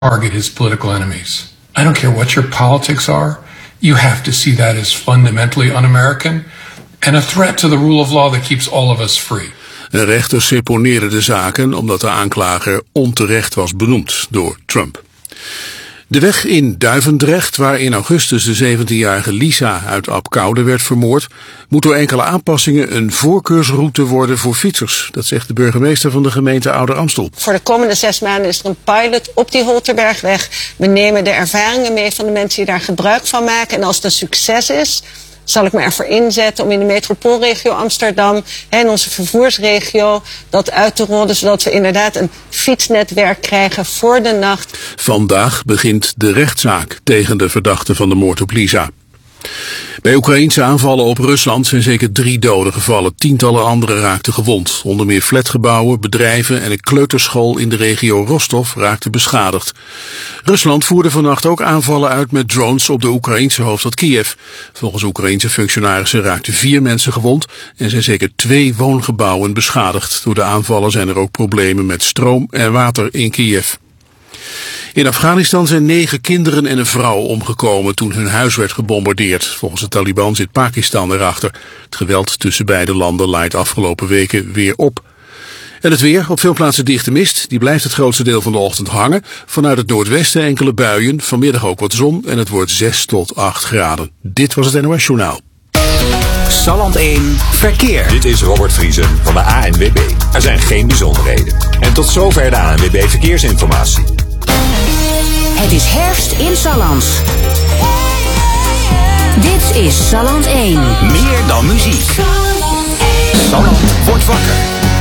target his political enemies. I don't care what your politics are. You have to see that as fundamentally un-American and a threat to the rule of law that keeps all of us free. De rechter seponeerde de zaken omdat de aanklager onterecht was benoemd door Trump. De weg in Duivendrecht, waar in augustus de 17-jarige Lisa uit Apkoude werd vermoord, moet door enkele aanpassingen een voorkeursroute worden voor fietsers. Dat zegt de burgemeester van de gemeente Ouder-Amstel. Voor de komende 6 maanden is er een pilot op die Holterbergweg. We nemen de ervaringen mee van de mensen die daar gebruik van maken. En als het een succes is, zal ik me ervoor inzetten om in de metropoolregio Amsterdam en onze vervoersregio dat uit te rollen, zodat we inderdaad een fietsnetwerk krijgen voor de nacht. Vandaag begint de rechtszaak tegen de verdachte van de moord op Lisa. Bij Oekraïense aanvallen op Rusland zijn zeker 3 doden gevallen. Tientallen anderen raakten gewond. Onder meer flatgebouwen, bedrijven en een kleuterschool in de regio Rostov raakten beschadigd. Rusland voerde vannacht ook aanvallen uit met drones op de Oekraïense hoofdstad Kiev. Volgens Oekraïense functionarissen raakten 4 mensen gewond en zijn zeker 2 woongebouwen beschadigd. Door de aanvallen zijn er ook problemen met stroom en water in Kiev. In Afghanistan zijn 9 kinderen en een vrouw omgekomen toen hun huis werd gebombardeerd. Volgens de Taliban zit Pakistan erachter. Het geweld tussen beide landen laait afgelopen weken weer op. En het weer, op veel plaatsen dichte mist. Die blijft het grootste deel van de ochtend hangen. Vanuit het noordwesten enkele buien, vanmiddag ook wat zon en het wordt 6 tot 8 graden. Dit was het NOS Journaal. Salland 1 Verkeer. Dit is Robert Vriesen van de ANWB. Er zijn geen bijzonderheden. En tot zover de ANWB Verkeersinformatie. Het is herfst in Salland. Dit is Salland 1. Meer dan muziek. Salland wordt wakker.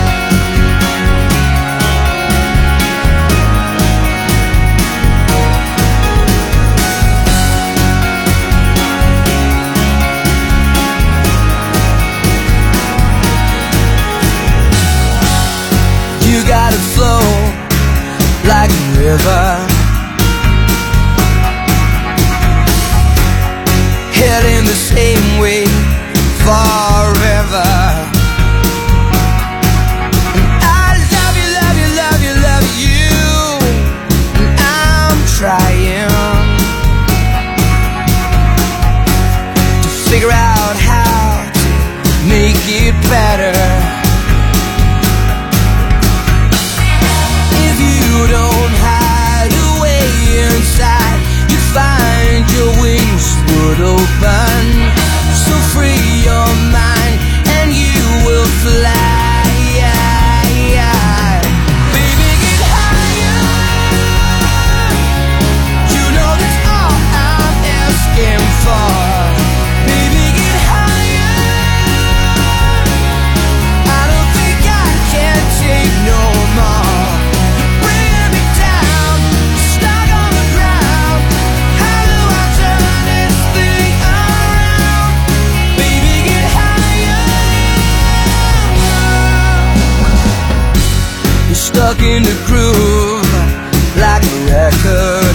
You gotta flow like a river, heading the same way forever. And I love you, love you, love you, love you, and I'm trying to figure out how to make it better. You don't hide away inside, you find your wings would open. So free your mind and you will fly. Baby, get higher. You know that's all I'm asking for. Baby, get higher. I don't think I can take no more. Stuck in the groove like a record.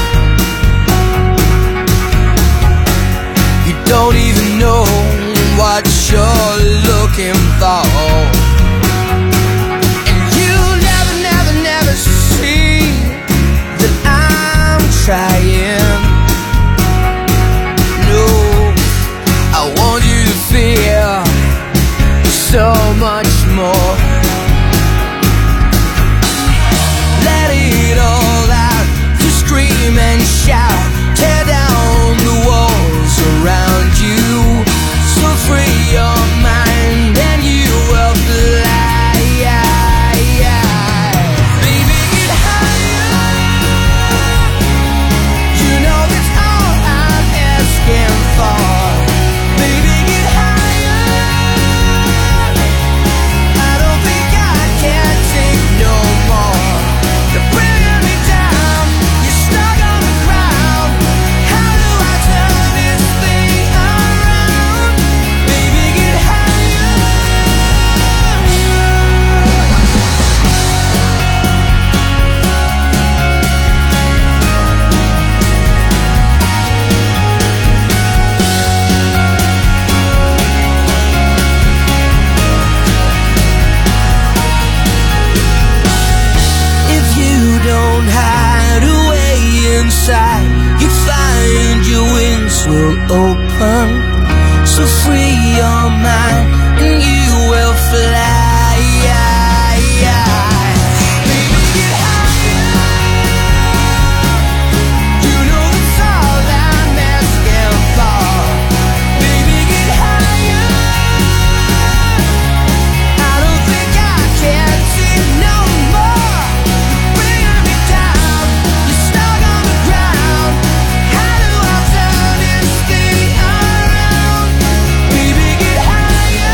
You don't even know what you're looking for, and you never, never, never see that I'm trying. No, I want you to feel so much more. Let it all out, just scream open. So free your mind and you will fly. Higher.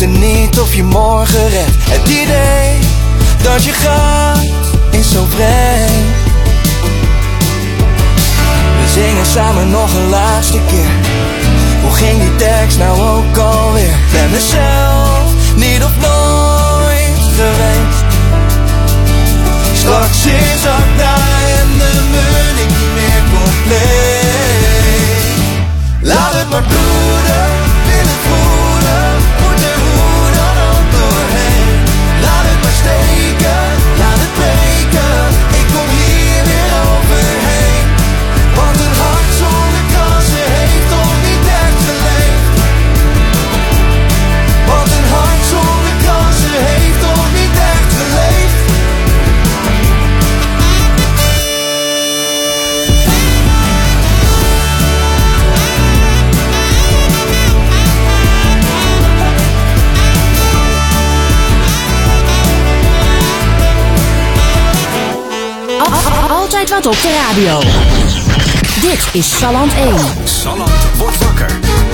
weten niet of je morgen redt. Het idee dat je gaat is zo vreemd. We zingen samen nog een laatste keer. Hoe ging die tekst nou ook alweer? Ben mezelf niet of nooit geweest. Straks is Acta en de muur niet meer compleet. Laat het maar broeden, wil het voelen, moet er hoe dan ook doorheen. Laat het maar steken, laat het breken, ik kom hier weer overheen. Want een hart zonder kansen heeft toch niet echt geleefd. Want een hart zonder kansen heeft toch niet echt geleefd. Altijd wat op de radio. Dit is Salland 1. Salland wordt wakker.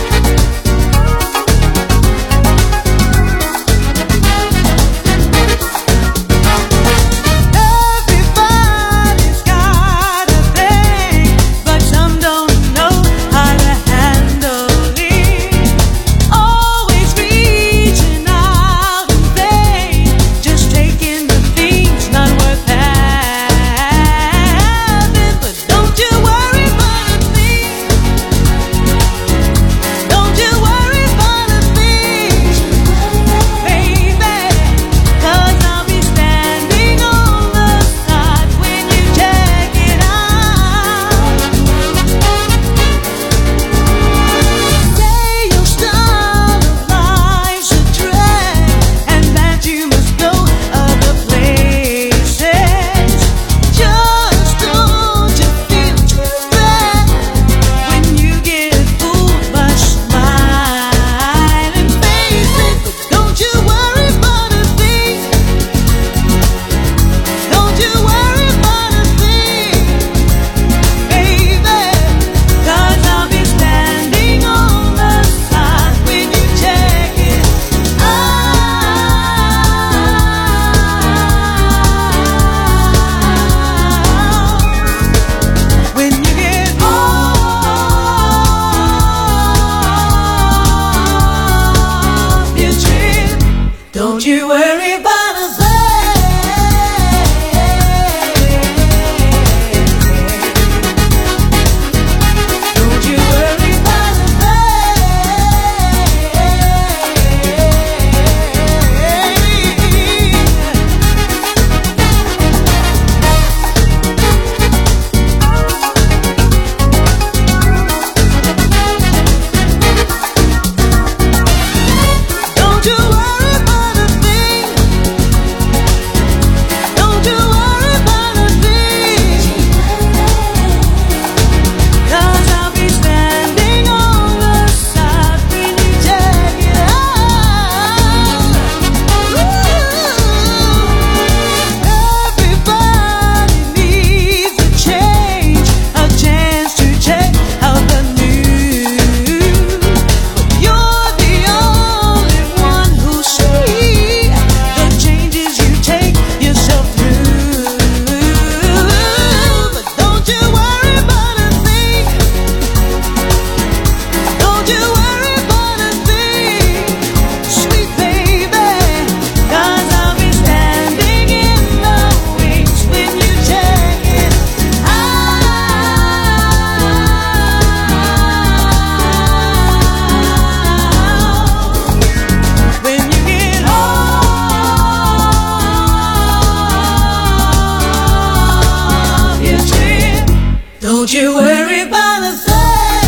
Don't you worry about a thing.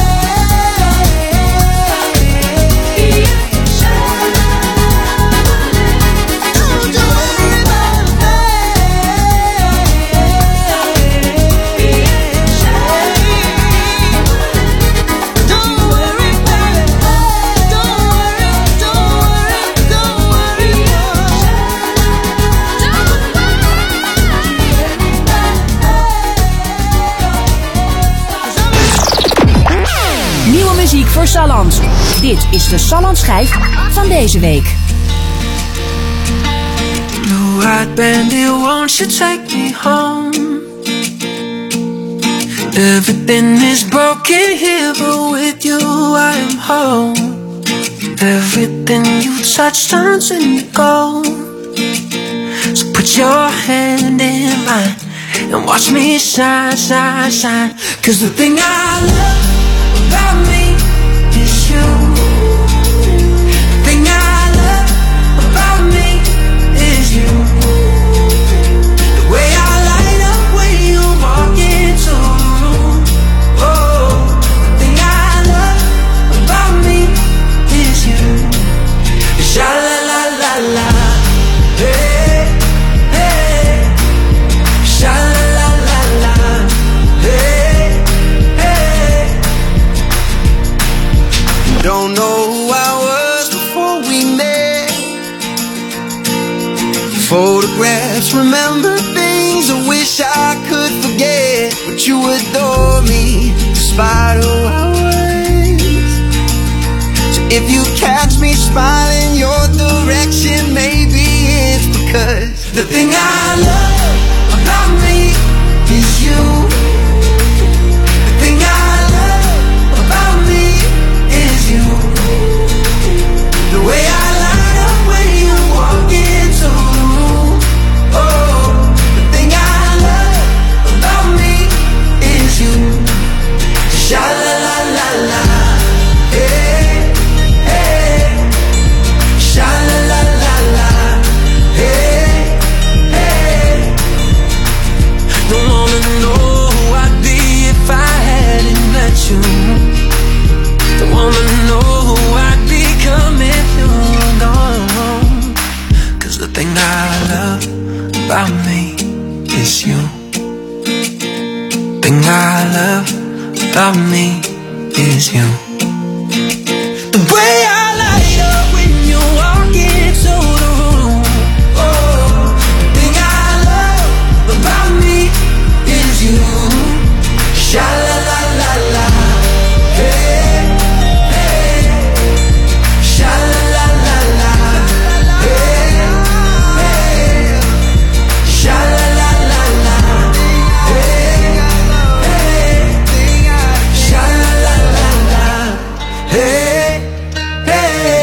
Don't you worry about a thing. Don't worry about it. Don't worry, don't worry, don't worry. Nieuwe muziek voor Salland. Dit is de Salland schijf van deze week. blue-eyed bandit, won't you take me home? Everything is broken here, but with you I am whole. Everything you touch turns into gold. So put your hand in mine and watch me shine, shine, shine. 'Cause the thing I love about me is you. The thing I love about me is you. The way I light up when you walk into the room. Oh, the thing I love about me is you. Sha la la la la, hey, hey. Sha la la la la, hey, hey. Don't know who I was before we met. Photographs, remember things I wish I could forget. But you adore me despite who I was. So if you catch me smiling your direction, maybe it's because the thing I love about me is you. The thing I love about me is you. The way I light up when you walk into the room. Oh, the thing I love about me is you. Sha la la la la, hey, hey. Sha la la la la, hey, hey. Don't wanna know who I'd be if I hadn't met you. Don't wanna know who I'd become if you're gone. 'Cause the thing I love about me is you. Thing I love about me is you. The way I light up when you walk into the room. Oh, the thing I love about me is you. Sha la la la la, hey, hey. Sha la la la la, hey, hey. Sha la la la la, hey, hey. Sha la la la la, hey, hey.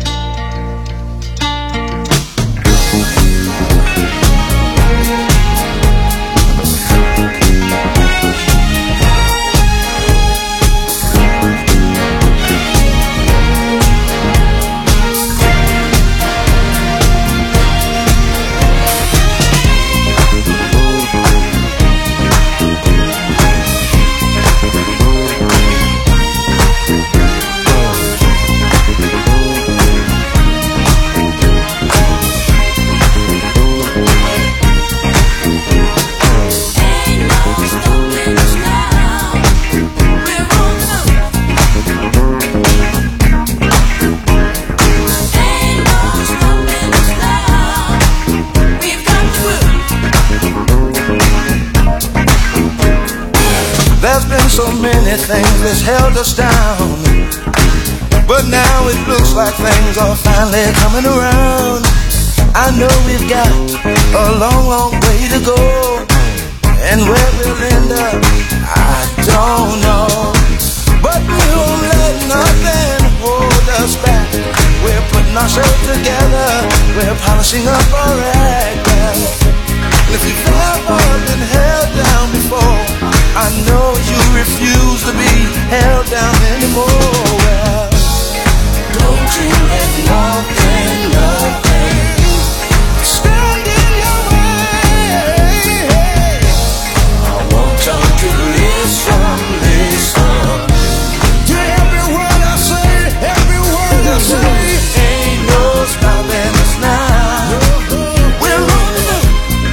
There's been so many things that's held us down, but now it looks like things are finally coming around. I know we've got a long, long way to go, and where we'll end up, I don't know. But we won't let nothing hold us back. We're putting ourselves together, we're polishing up our act. And if you've ever been held down before, I know you refuse to be held down anymore. Well, don't you let nothing, nothing stand in your way. I want you to listen, listen to every word I say, every word I say. Ain't no stopping us now. We're running up.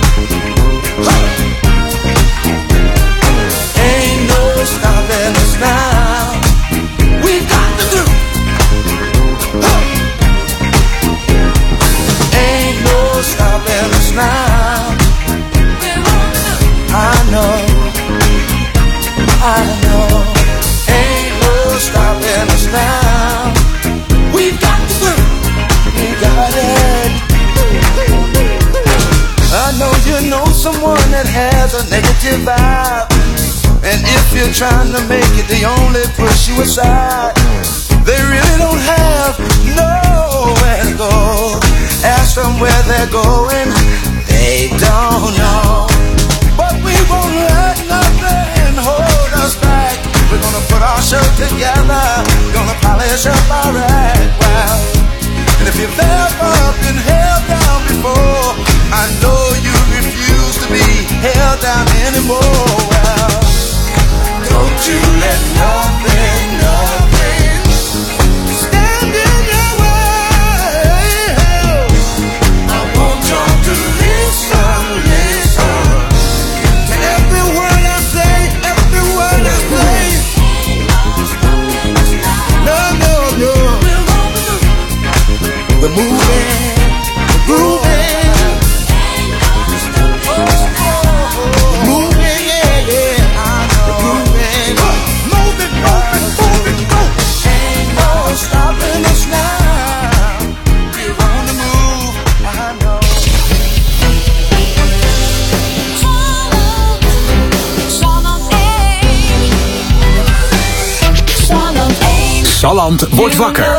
Ain't no stopping us now. We got the groove. someone that has a negative vibe. And if you're trying to make it, they only push you aside. They really don't have nowhere to go. Ask them where they're going, they don't know. But we won't let nothing hold us back. We're gonna put our show together, gonna polish up our act well. And if you've ever been held down before, I know you refuse to be held down anymore. Well, don't you let nothing stand in your way. I want y'all to listen to every word I say, every word I play. No. We're moving, grooving. Moving, yeah. We're grooving. Moving. Ain't no stopping us now. We're on the move, I know. Salland wordt wakker.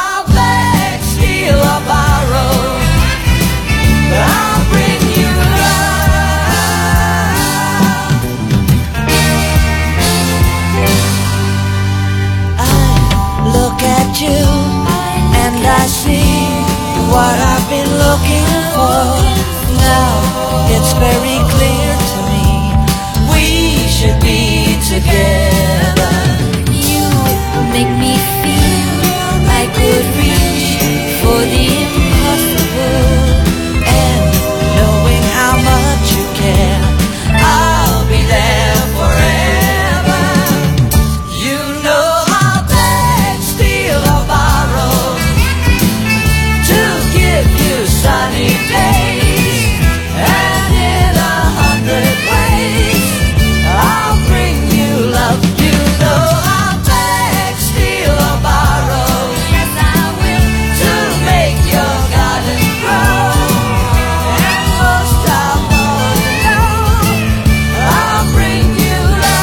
You and I see what I've been looking for. Now it's very clear to me we should be together. You make me feel I could reach for the impossible. And knowing how much you care, I'll be there forever. You know I'll beg, steal or borrow to give you sunny days. And in 100 ways I'll bring you love. You know I'll beg, steal or borrow, Yes, I will. to make your garden grow. And most of all, you know, I'll bring you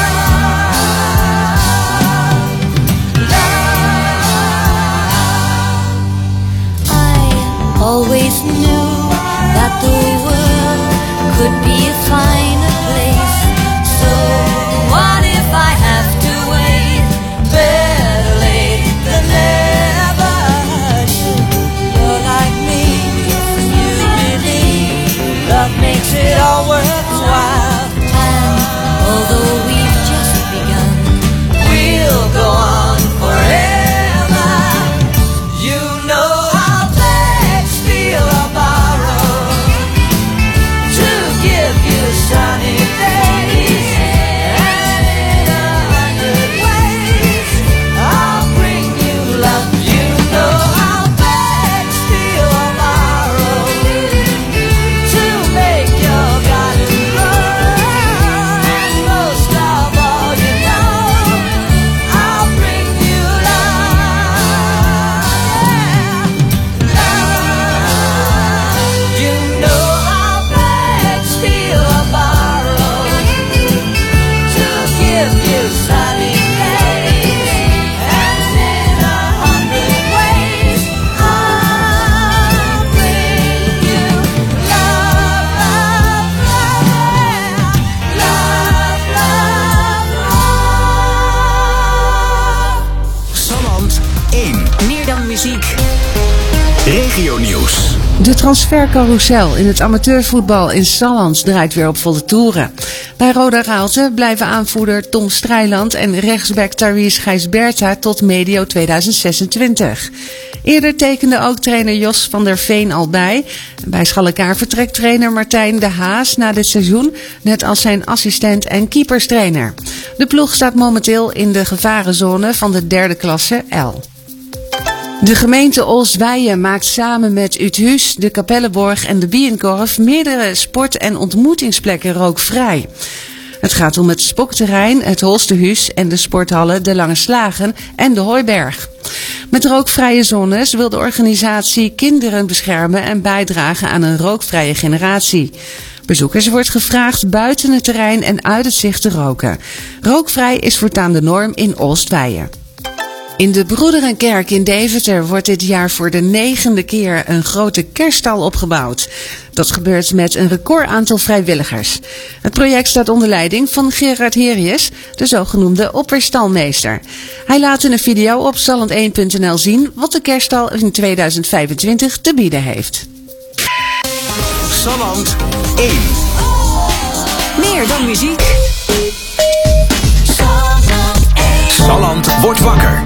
love. I always knew that the world could be a finer place. So what if I have to wait? Better late than never. You're like me, you believe love makes it all worthwhile. And although we've just begun, We'll go on forever. You know I'll beg, steal or borrow to give you sunny days. And in 100 ways I'll bring you love. You know I'll beg, steal or borrow to make your garden grow. And most of all, you know, I'll bring you love. You know I'll beg, steal or borrow to give you sunny days. And in 100 ways I'll bring you love. Salland 1. Meer dan muziek. Regionieuws. De transfercarousel in het amateurvoetbal in Salland draait weer op volle toeren. Bij Roda Raalte blijven aanvoerder Tom Strijland en rechtsback Tharies Gijsberta tot medio 2026. Eerder tekende ook trainer Jos van der Veen al bij. Bij Schalekaar vertrekt trainer Martijn de Haas na dit seizoen, net als zijn assistent en keeperstrainer. De ploeg staat momenteel in de gevarenzone van de derde klasse L. De gemeente Olsweijen maakt samen met Uthuis, de Kapellenborg en de Bijenkorf meerdere sport- en ontmoetingsplekken rookvrij. Het gaat om het Spokterrein, het Holstehuis en de sporthallen De Lange Slagen en de Hooiberg. Met rookvrije zones wil de organisatie kinderen beschermen en bijdragen aan een rookvrije generatie. Bezoekers wordt gevraagd buiten het terrein en uit het zicht te roken. Rookvrij is voortaan de norm in Oostweijen. In de Broederenkerk in Deventer wordt dit jaar voor de 9e keer een grote kerststal opgebouwd. Dat gebeurt met een record aantal vrijwilligers. Het project staat onder leiding van Gerard Herius, de zogenoemde opperstalmeester. Hij laat in een video op salland1.nl zien wat de kerststal in 2025 te bieden heeft. Salland 1. Meer dan muziek. Salland wordt wakker.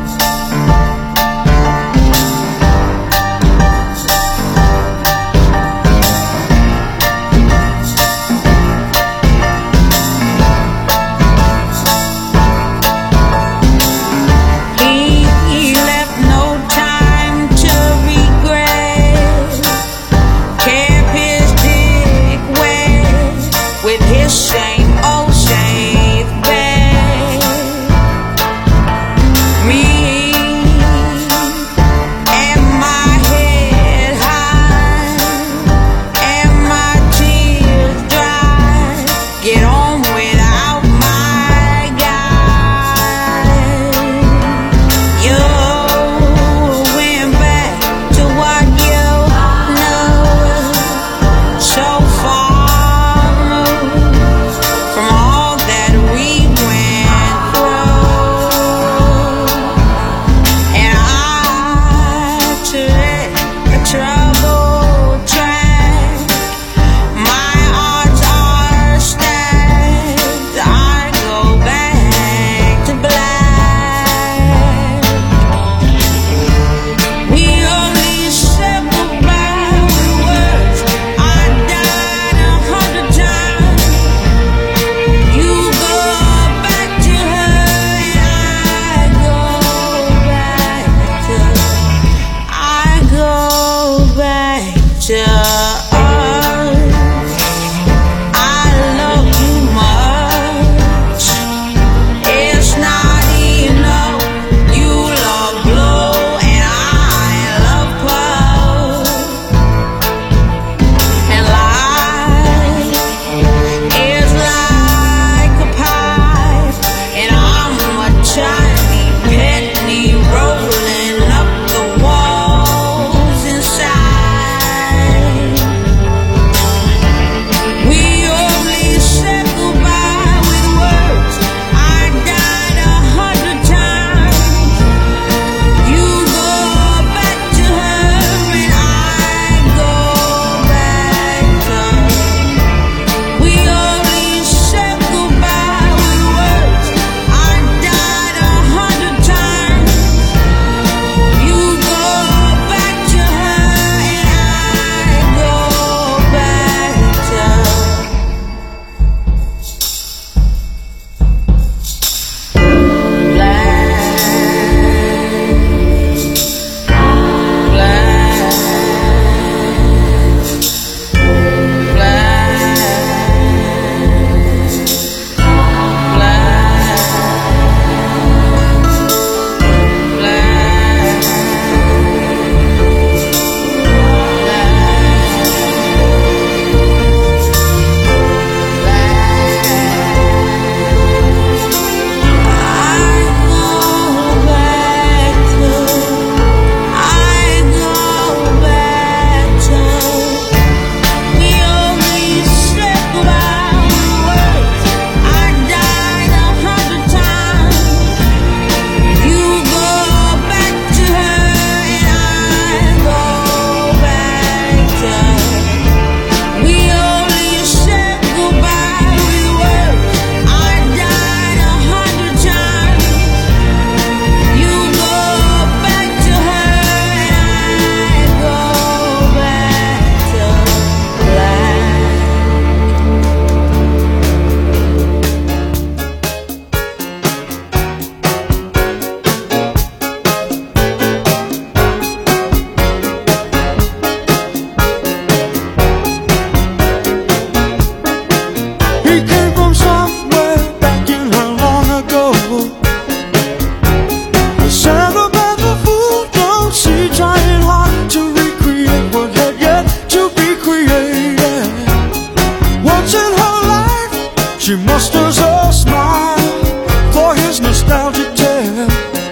She musters a smile for his nostalgic tale.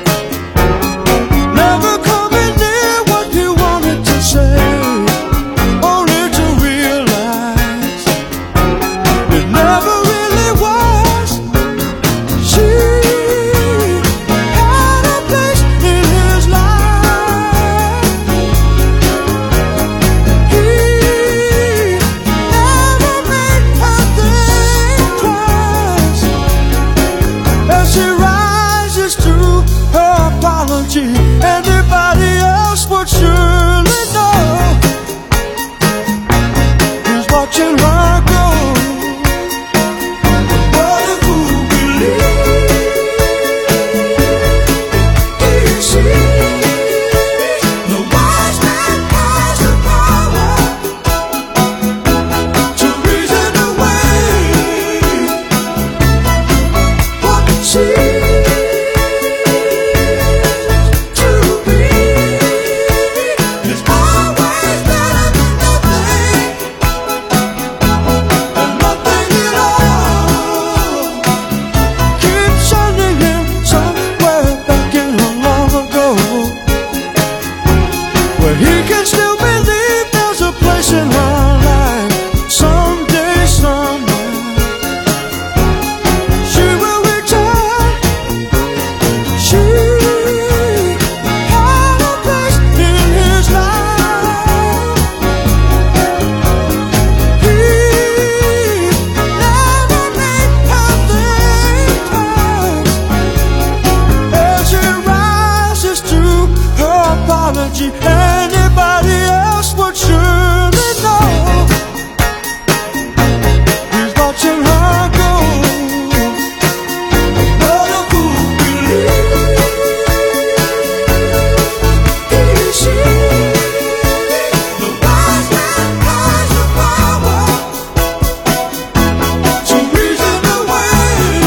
Never coming near what he wanted to say, only to realize it never really was. She had a place in his life. He never made her think twice. As she rises to her apology, anybody else would surely know. He's watching her go. What a fool believes he sees. The wise man has the power to reason away what she to be. It's always better than nothing, and nothing at all. Keep sending him somewhere back in long ago, where he can still believe there's a place in her life. Someday, somewhere, she will return. She had a place in his life. He never made her think twice. As she rises to her apology, anybody else would surely know. He's watching her go. What a fool believes he sees. The wise man has the power to reason away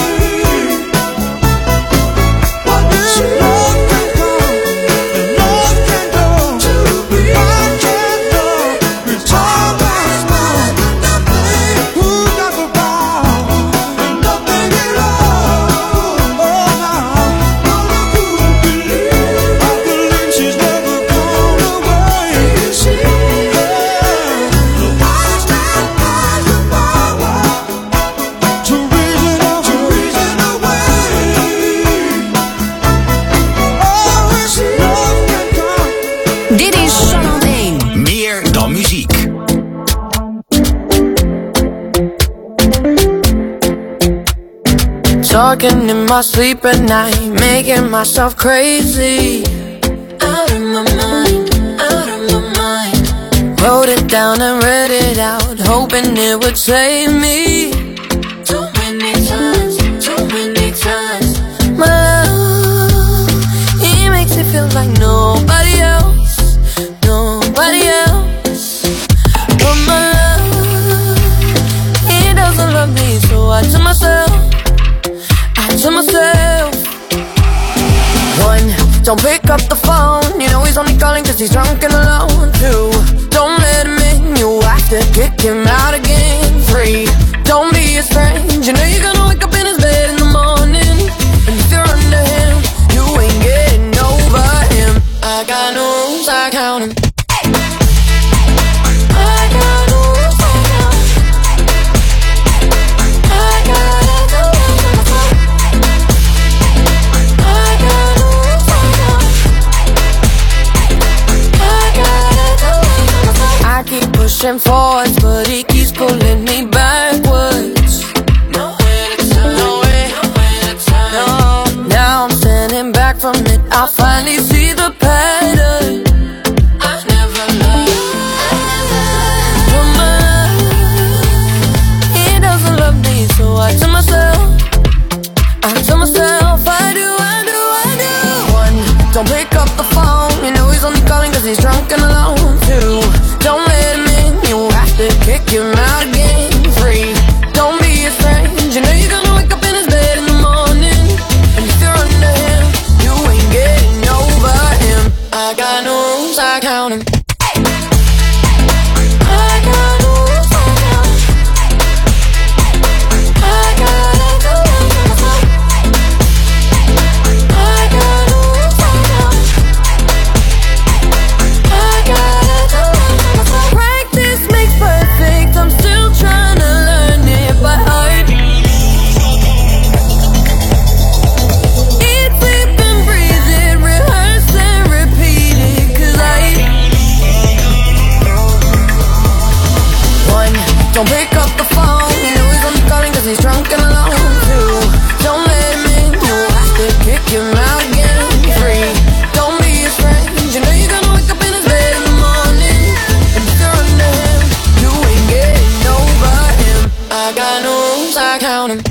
what she love can come and love can go. To be I can't know. It's always better than nothing. Who got the power and nothing at all? Oh, now what a fool believes. I believe she's never gone away. The wise man has the power to reason away. Oh, it's love can come. Dit is Salland 1. Meer dan muziek. Talking in my sleep at night, making myself crazy. Out of my mind, out of my mind. Wrote it down and read it out, hoping it would save me. Too many times, too many times. My love, he makes it feel like nobody else, nobody else. But my love, he doesn't love me, so I tell myself, to myself. One, don't pick up the phone, you know he's only calling cause he's drunk and alone. Two, don't let him in, you have to kick him out again. Three, don't be his friend, you know you're gonna wake up in his bed in the morning. And if you're under him, you ain't getting over him. I got no rules, I count him. I got no rules, I count him. I gotta do it for myself. I got no rules, I count him. I gotta do it for myself. I keep pushing forwards, but he keeps pulling me backwards. Nowhere to turn, nowhere to turn. No, now I'm standing back from it. I finally see the pattern. I never loved. But my love, he doesn't love me, so I tell myself, I do. One, don't pick up the phone, you know he's only calling cause he's drunk and alone. Two, don't let him in, you have to rules, I count 'em.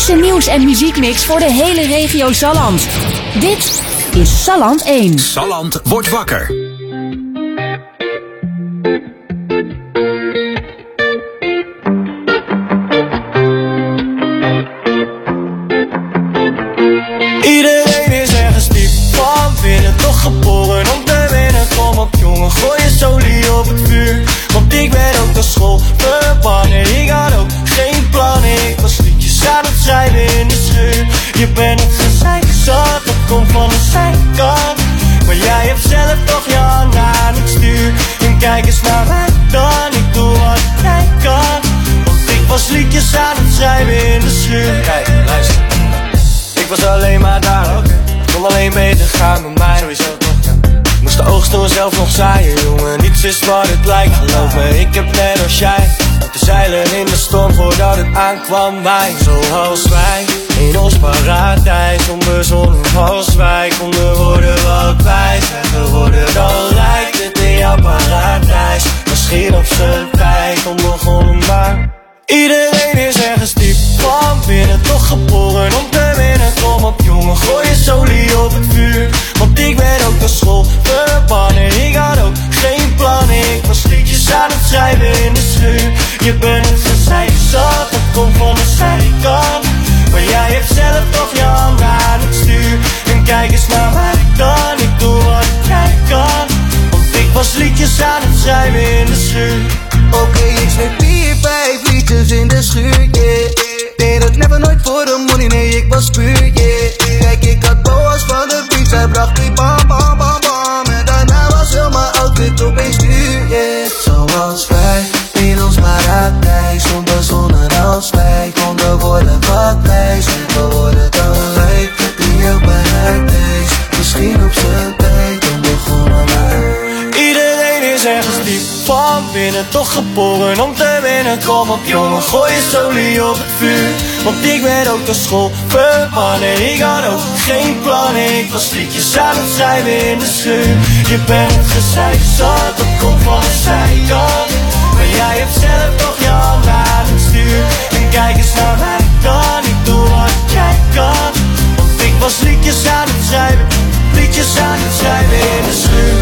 beste nieuws- en muziekmix voor de hele regio Salland. Dit is Salland 1. Salland wordt wakker. Iedereen is ergens diep van binnen, toch geboren om te winnen. Kom op jongen, gooi je solie op het vuur. Want ik ben ook naar school verbannen. Ik had ook geen plannen. Ik was liedjes aan het schrijven in de schuur. Je bent het gezeik zat, dat komt van de zijkant. Maar jij hebt zelf toch je hand aan het stuur. En kijk eens naar mij dan, ik doe wat jij kan. Want ik was liedjes aan het schrijven in de schuur. Kijk, luister. Ik was alleen maar daar, kon alleen beter gaan met mij. Sowieso toch, ja. Moest de oogst door zelf nog zaaien, jongen. Niets is wat het lijkt, geloof me, ik heb net als jij te zeilen in de storm voordat het aankwam. Wij, zoals wij, in ons paradijs, onbezonnen als wij konden worden wat wij zijn geworden. Dan lijkt het in jouw paradijs, misschien op zijn tijd onbegonnen, maar iedereen is ergens diep van binnen, toch geboren om te winnen. Kom op jongen, gooi je solie op het vuur. Want ik ben ook naar school verbannen. Ik had ook geen plannen. Ik was liedjes aan het schrijven in de schuur. Je bent het gezeik zat, dat komt van de zijkant. Maar jij hebt zelf toch je hand aan het stuur. En kijk eens naar mij dan, ik doe wat jij kan. Want ik was liedjes aan het schrijven in de schuur. Oké, ik schreef 4, 5 liedjes in de schuur, yeah. Deed het never nooit voor de money, nee, ik was puur, yeah. Kijk, ik had boas van de beat, zij bracht die bam, bam, bam, bam. En daarna was heel mijn outfit opeens duur, yeah. Zoals wij, in ons paradijs, onbezonnen als wij konden worden wat wij zijn geworden. Dan lijkt het in jouw paradijs, misschien op zijn tijd onbegonnen, maar iedereen is ergens diep van binnen, toch geboren om te winnen. Kom op jongen, gooi je solie op het vuur. Want ik ben ook naar school verbannen. Ik had ook geen plannen. Ik was liedjes aan het schrijven in de schuur. Je bent het gezeik zat, dat komt van de zijkant. Maar jij hebt zelf toch je hand aan het stuur. En kijk eens naar mij dan, ik doe wat jij kan. Want ik was liedjes aan het schrijven, liedjes aan het schrijven in de schuur.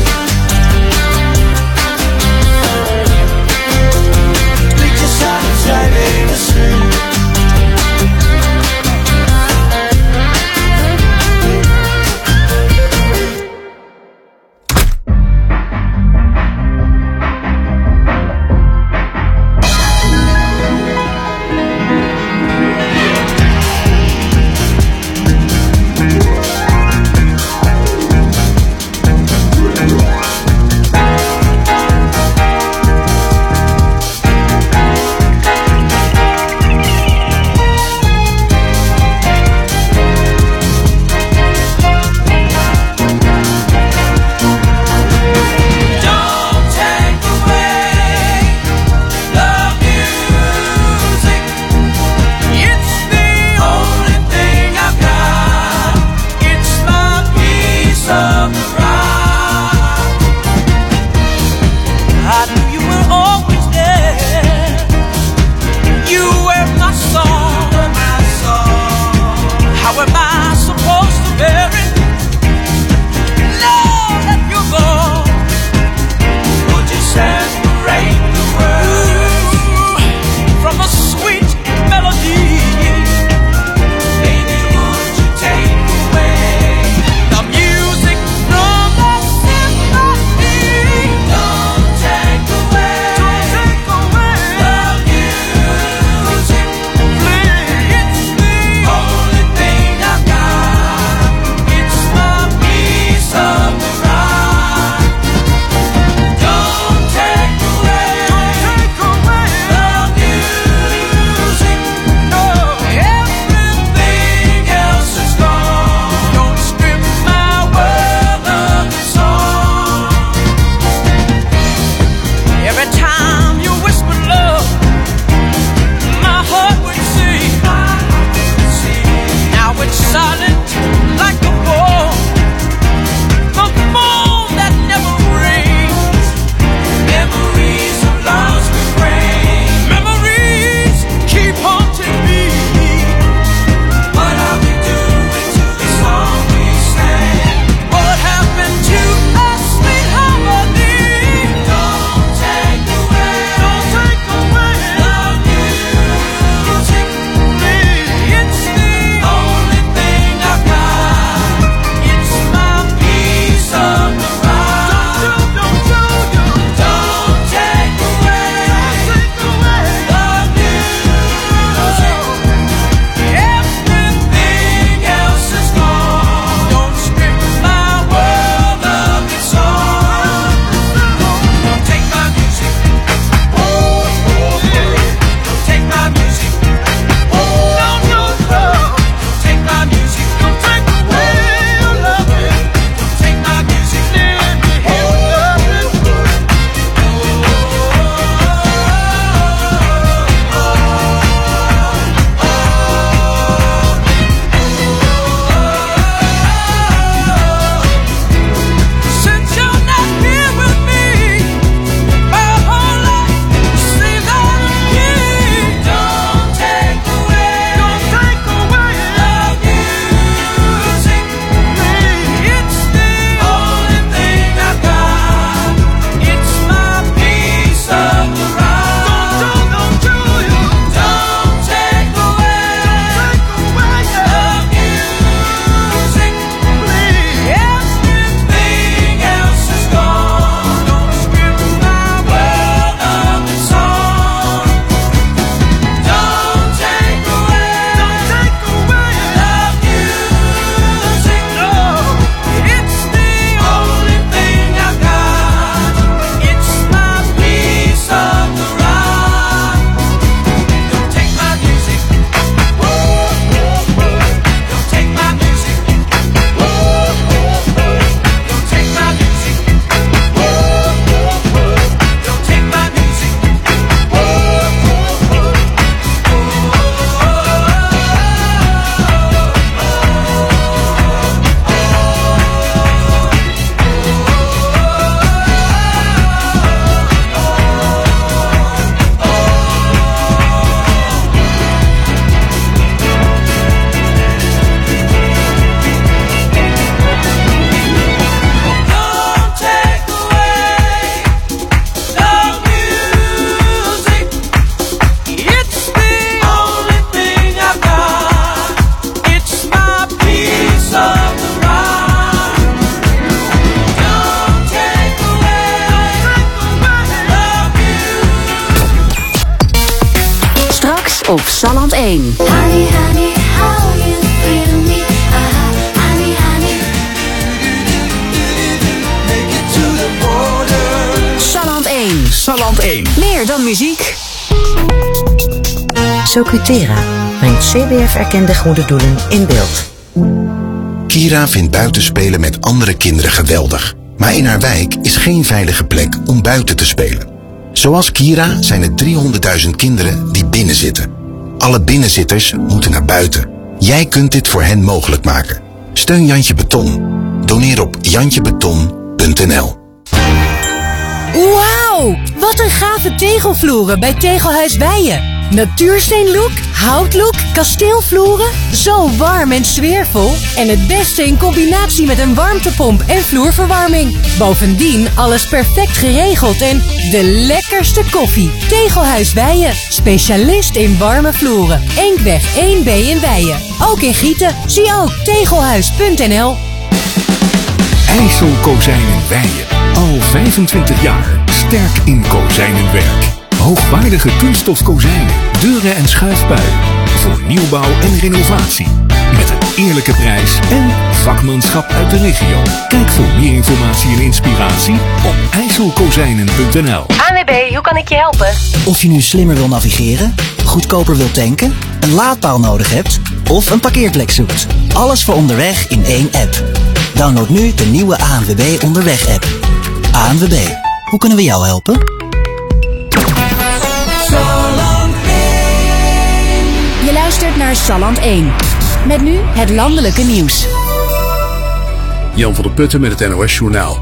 Schrijven in de schuur. op Salland 1. Honey, honey, how you feel me? Honey, honey. Make it to the border. Salland 1. Salland 1. Meer dan muziek. Socutera brengt CBF-erkende goede doelen in beeld. Kira vindt buitenspelen met andere kinderen geweldig. Maar in haar wijk is geen veilige plek om buiten te spelen. Zoals Kira zijn er 300.000 kinderen die binnen zitten. Alle binnenzitters moeten naar buiten. Jij kunt dit voor hen mogelijk maken. Steun Jantje Beton. Doneer op jantjebeton.nl. Wauw, wat een gave tegelvloeren bij Tegelhuis Weijen. Natuursteenlook, houtlook, kasteelvloeren. Zo warm en sfeervol. En het beste in combinatie met een warmtepomp en vloerverwarming. Bovendien alles perfect geregeld en de lekkerste koffie. Tegelhuis Weijen, specialist in warme vloeren. Enkweg 1B in Weijen. Ook in Gieten. Zie ook tegelhuis.nl. IJssel Kozijnen Weijen. Al 25 jaar sterk in kozijnenwerk. Hoogwaardige kunststof kozijnen, deuren en schuifpuien. Voor nieuwbouw en renovatie. Met een eerlijke prijs en vakmanschap uit de regio. Kijk voor meer informatie en inspiratie op ijsselkozijnen.nl. ANWB, hoe kan ik je helpen? Of je nu slimmer wil navigeren, goedkoper wil tanken, een laadpaal nodig hebt of een parkeerplek zoekt. Alles voor onderweg in één app. Download nu de nieuwe ANWB Onderweg app. ANWB, hoe kunnen we jou helpen? Je luistert naar Salland 1. Met nu het landelijke nieuws. Jan van der Putten met het NOS Journaal.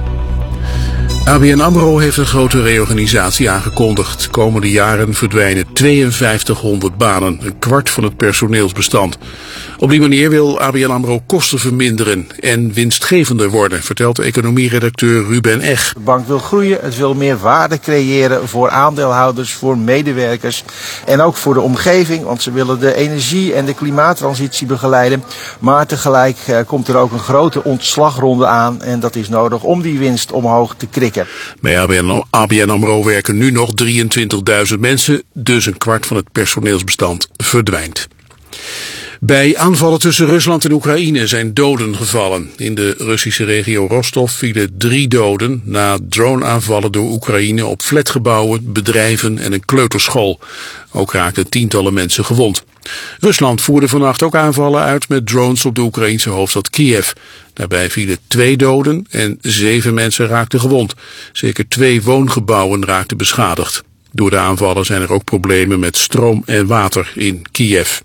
ABN AMRO heeft een grote reorganisatie aangekondigd. Komende jaren verdwijnen 5200 banen, een kwart van het personeelsbestand. Op die manier wil ABN AMRO kosten verminderen en winstgevender worden, vertelt economieredacteur Ruben Eg. De bank wil groeien, het wil meer waarde creëren voor aandeelhouders, voor medewerkers en ook voor de omgeving, want ze willen de energie- en de klimaattransitie begeleiden. Maar tegelijk komt er ook een grote ontslagronde aan en dat is nodig om die winst omhoog te krikken. Bij ABN AMRO werken nu nog 23.000 mensen, dus een kwart van het personeelsbestand verdwijnt. Bij aanvallen tussen Rusland en Oekraïne zijn doden gevallen. In de Russische regio Rostov vielen 3 doden na droneaanvallen door Oekraïne op flatgebouwen, bedrijven en een kleuterschool. Ook raakten tientallen mensen gewond. Rusland voerde vannacht ook aanvallen uit met drones op de Oekraïnse hoofdstad Kiev. Daarbij vielen 2 doden en 7 mensen raakten gewond. Zeker 2 woongebouwen raakten beschadigd. Door de aanvallen zijn er ook problemen met stroom en water in Kiev.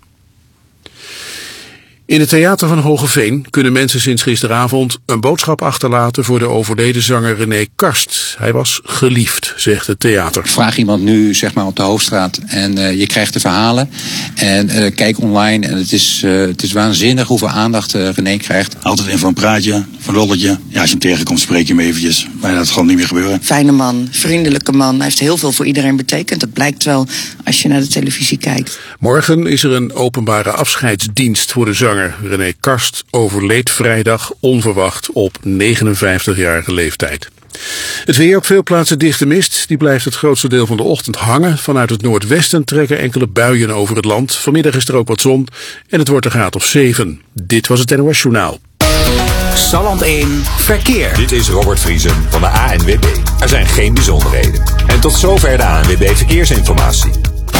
In het theater van Hogeveen kunnen mensen sinds gisteravond een boodschap achterlaten voor de overleden zanger René Karst. Hij was geliefd, zegt het theater. Vraag iemand nu zeg maar op de Hoofdstraat en je krijgt de verhalen. En kijk online en het is waanzinnig hoeveel aandacht René krijgt. Altijd in van een praatje, van een rolletje. Ja, als je hem tegenkomt spreek je hem eventjes. Maar dat gaat niet meer gebeuren. Fijne man, vriendelijke man. Hij heeft heel veel voor iedereen betekend. Dat blijkt wel als je naar de televisie kijkt. Morgen is er een openbare afscheidsdienst voor de zanger. René Karst overleed vrijdag onverwacht op 59-jarige leeftijd. Het weer, op veel plaatsen dichte mist. Die blijft het grootste deel van de ochtend hangen. Vanuit het noordwesten trekken enkele buien over het land. Vanmiddag is er ook wat zon en het wordt een graad of 7. Dit was het NOS Journaal. Salland 1 Verkeer. Dit is Robert Vriesen van de ANWB. Er zijn geen bijzonderheden. En tot zover de ANWB Verkeersinformatie.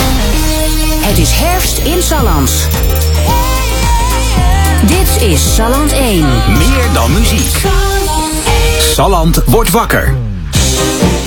Het is herfst in Salland. Dit is Salland 1. Meer dan muziek. Salland wordt wakker.